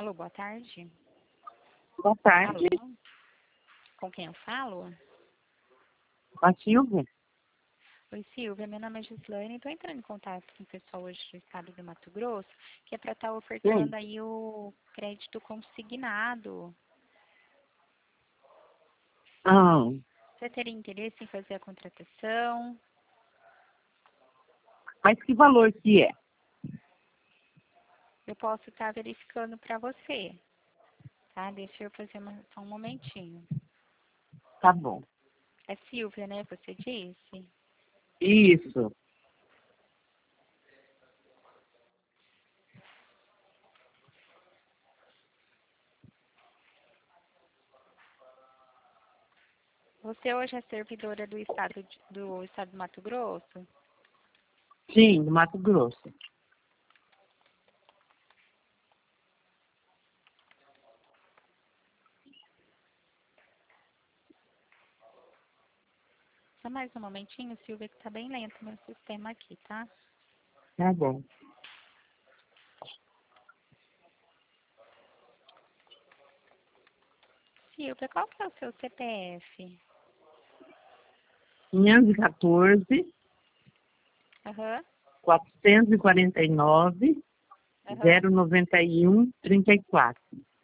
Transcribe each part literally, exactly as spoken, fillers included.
Alô, boa tarde. Boa tarde. Alô? Com quem eu falo? A Silvia. Oi, Silvia. Meu nome é Gislaine. Estou entrando em contato com o pessoal hoje do estado do Mato Grosso, que é para estar ofertando Sim. aí o crédito consignado. Ah, Você teria interesse em fazer a contratação? mas que valor que é? Eu posso estar verificando para você, tá? Deixa eu fazer uma, só um momentinho. Tá bom. É Silvia, né? Você disse? Isso. Você hoje é servidora do estado de- do estado do Mato Grosso? Sim, do Mato Grosso. Só mais um momentinho, Silvia, que tá bem lento o meu sistema aqui, tá? Tá bom. Silvia, qual que é o seu C P F? quinhentos e quatorze, Aham, quatrocentos e quarenta e nove, aham. zero noventa e um, trinta e quatro.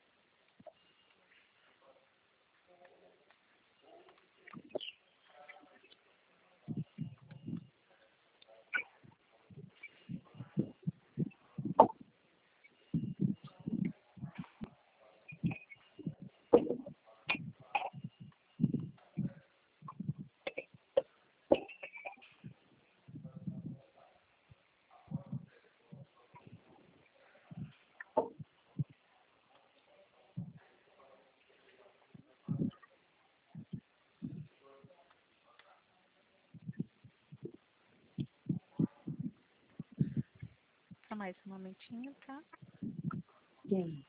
Só mais um momentinho, tá? Sim.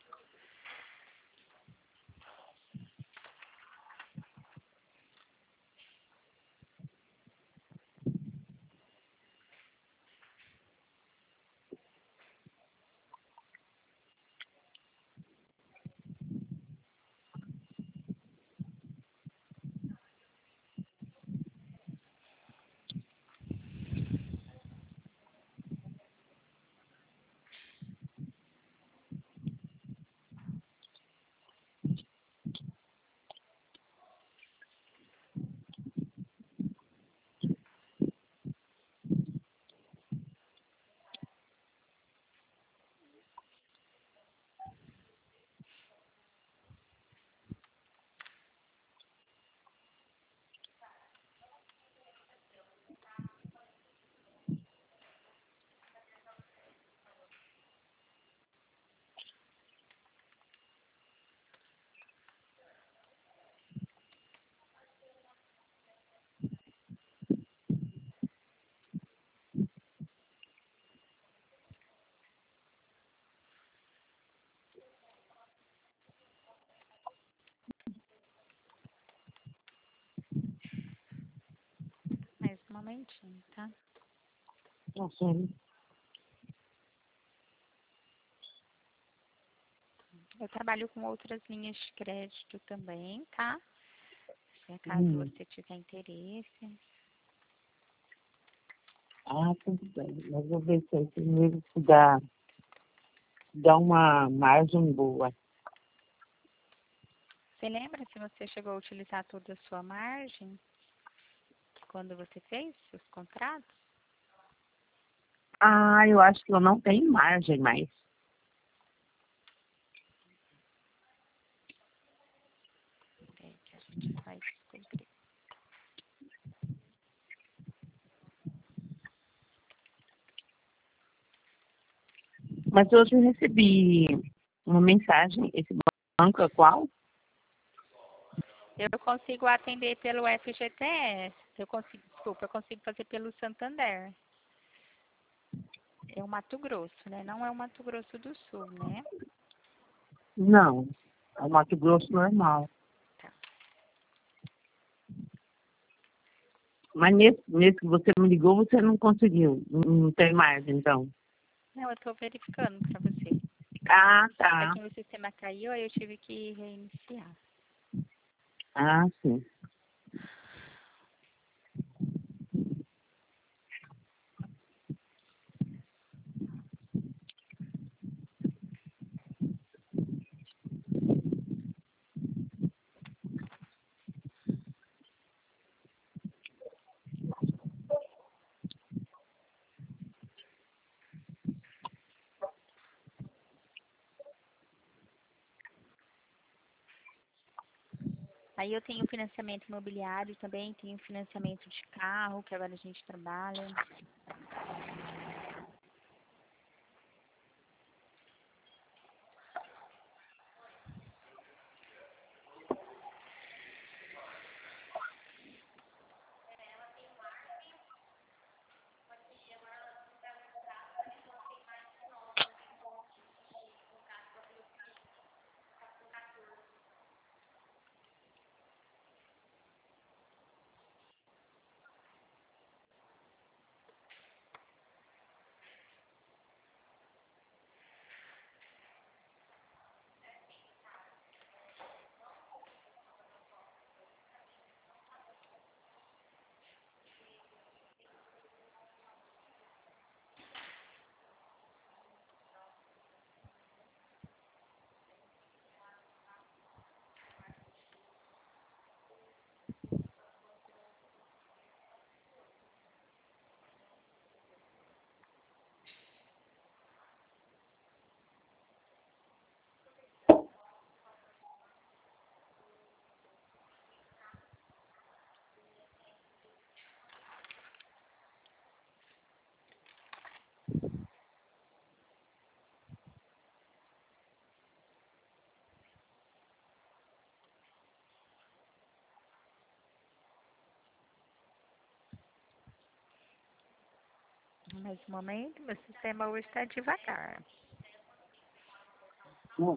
Mais um momentinho, tá? Tá certo. Eu trabalho com outras linhas de crédito também, tá? Se caso Hum. você tiver interesse. Ah, tudo bem. Mas vou ver se eu primeiro se dá, dá uma margem boa. Você lembra se você chegou a utilizar toda a sua margem quando você fez os contratos? Ah, eu acho que eu não tenho margem mais. É, que a gente vai descobrir. Mas hoje eu recebi uma mensagem. Esse banco é qual? Eu consigo atender pelo F G T S. Eu consigo, desculpa, eu consigo fazer pelo Santander. É o Mato Grosso, né? Não é o Mato Grosso do Sul, né? Não. É o Mato Grosso normal. Tá. Mas nesse, nesse que você me ligou, você não conseguiu. Não não tem mais, então. Não, eu tô verificando para você. Ah, Só tá. que o sistema caiu, aí eu tive que reiniciar. Ah, sim. Aí eu tenho financiamento imobiliário também, tenho financiamento de carro, que agora a gente trabalha. Nesse momento, meu sistema hoje está devagar. Hum.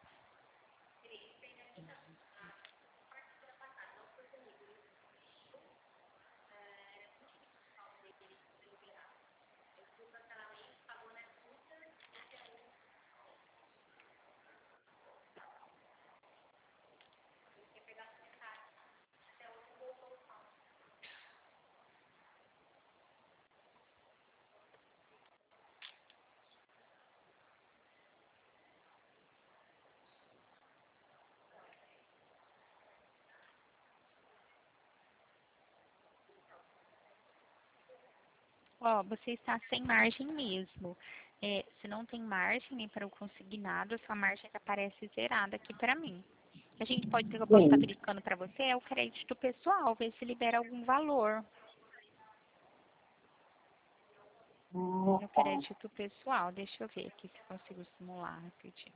Ó, você está sem margem mesmo. É, se não tem margem para eu conseguir nada, sua margem aparece zerada aqui para mim. A gente pode, eu posso estar Sim. verificando para você, é o crédito pessoal, ver se libera algum valor Ah, no tá. crédito pessoal. Deixa eu ver aqui se consigo simular rapidinho.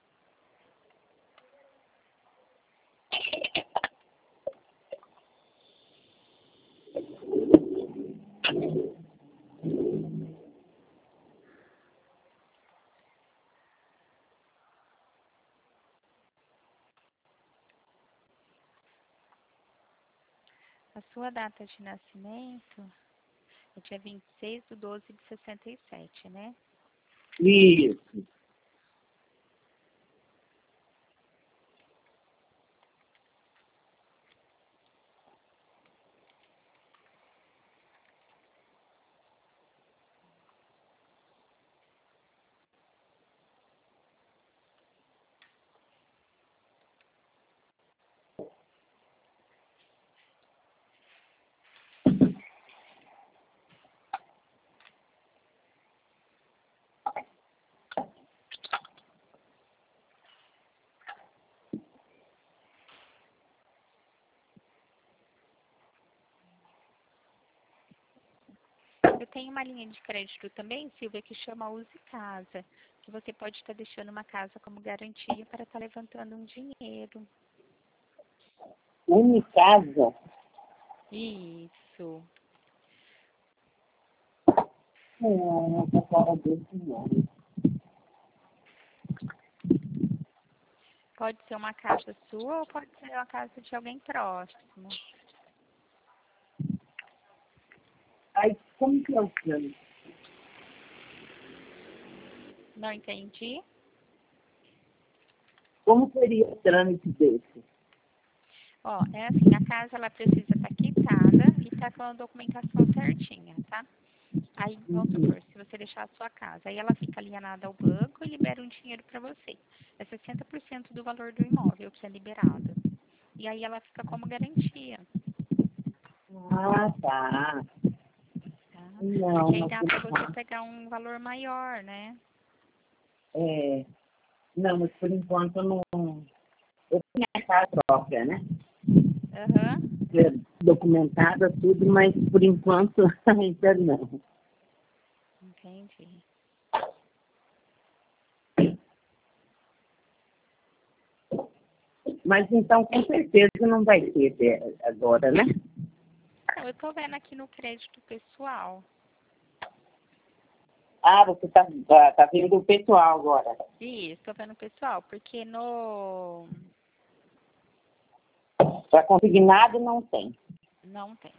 A sua data de nascimento é dia vinte e seis de doze de sessenta e sete, né? Isso. Eu tenho uma linha de crédito também, Silvia, que chama Use Casa, que você pode estar deixando uma casa como garantia para estar levantando um dinheiro. Unicasa. Isso. Não, essa cara desse nome. Pode ser uma casa sua ou pode ser uma casa de alguém próximo. Aí, como que é o plano? Não entendi? Como seria o trâmite desse? Ó, é assim, a casa ela precisa estar quitada e estar com a documentação certinha, tá? Aí, vamos supor, se você deixar a sua casa, aí ela fica alienada ao banco e libera um dinheiro para você. É sessenta por cento do valor do imóvel que é liberado. E aí ela fica como garantia, Ah, tá. tá? Não, Porque aí não dá para você pegar um valor maior, né? é, não, mas por enquanto eu não. Eu tenho a casa própria, né? Aham. É documentada, tudo, mas por enquanto ainda não. Entendi. Mas então, com certeza, não vai ter é, agora, né? Não, eu tô vendo aqui no crédito pessoal. Ah, você tá, tá, tá vendo o pessoal agora. Isso, tô vendo pessoal, porque no... Para consignado não tem. Não tem.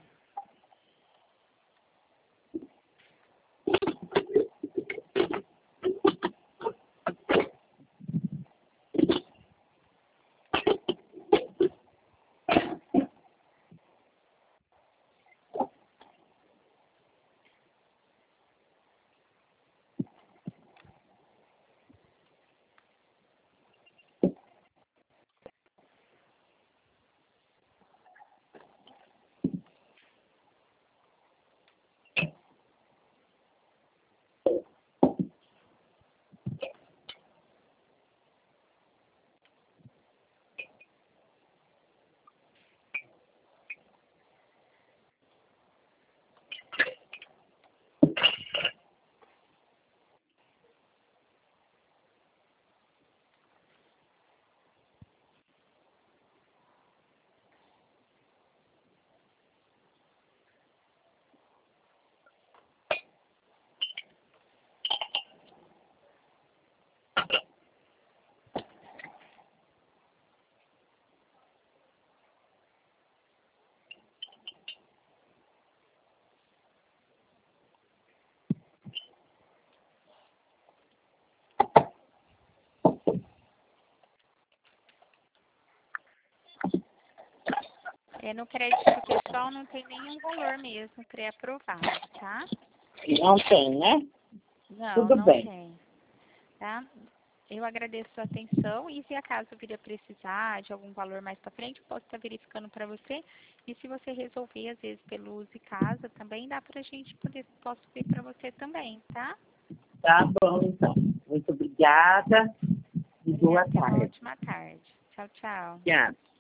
É, no crédito pessoal não tem nenhum valor mesmo pré-aprovado, tá? Não tem, né? Não, Tudo não bem. tem, tá? Eu agradeço a atenção e se acaso vir a precisar de algum valor mais para frente, eu posso estar verificando para você. E se você resolver, às vezes, pelo uso de casa, também dá para a gente poder, posso ver para você também, tá? Tá bom, então. Muito obrigada e boa Obrigada, tenha uma tarde. ótima tarde. Tchau, tchau. Obrigada.